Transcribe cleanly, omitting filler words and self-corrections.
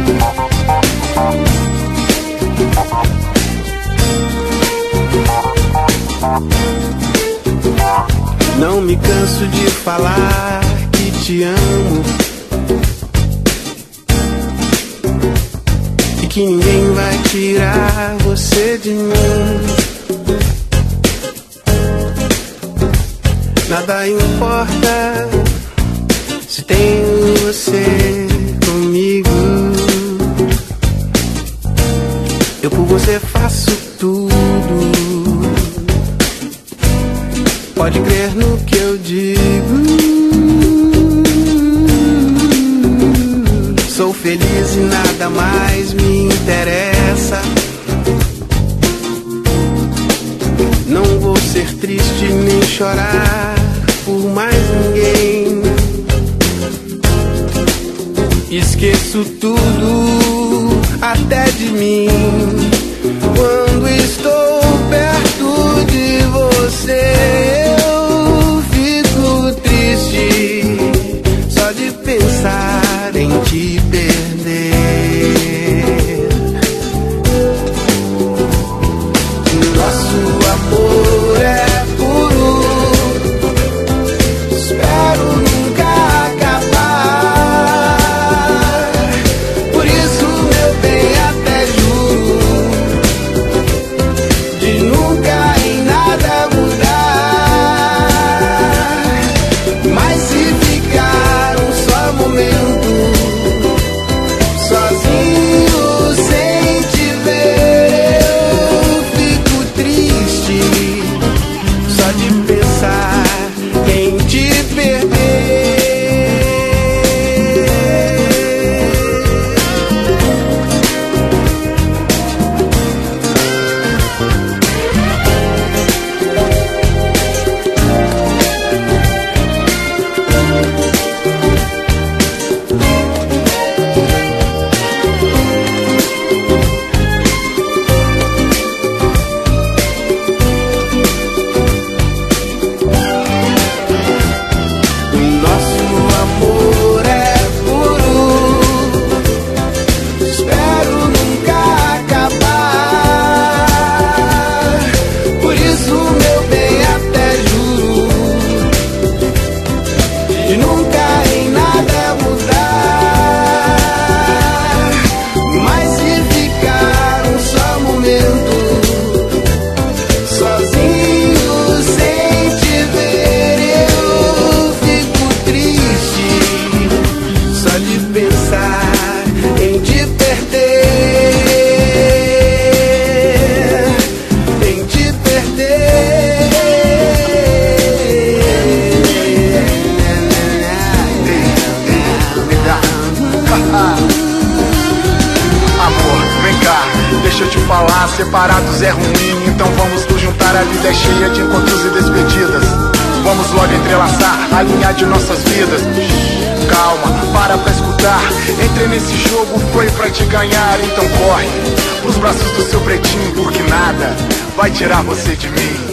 Não me canso de falar que te amo e que ninguém vai tirar você de mim. Nada importa se tenho você comigo. Eu por você faço tudo. Pode crer no que eu digo. Sou feliz e nada mais me interessa. Não vou ser triste nem chorar por mais ninguém. Esqueço tudo até de mim quando estou perto de você. Eu fico triste só de pensar em te perder. Nosso amor é puro, espero nunca acabar. Por isso, meu bem, até juro de nunca em nada mudar. Mas se ficar um só momento sozinho sem te ver, eu fico triste só de pensar em te perder. Nosso amor é puro, espero nunca acabar. Por isso, meu bem, até juro de nunca em nada mudar. Mas se ficar um só momento sozinho sem te ver, eu fico triste só de pensar em te perder, em te perder. Amor, vem cá, deixa eu te falar. Separados é ruim, então vamos nos juntar. A vida é cheia de encontros e despedidas. Vamos logo entrelaçar, alinhar de nossas vidas. Calma, para pra escutar. Entrei nesse jogo, foi pra te ganhar. Então corre pros braços do seu pretinho, porque nada vai tirar você de mim.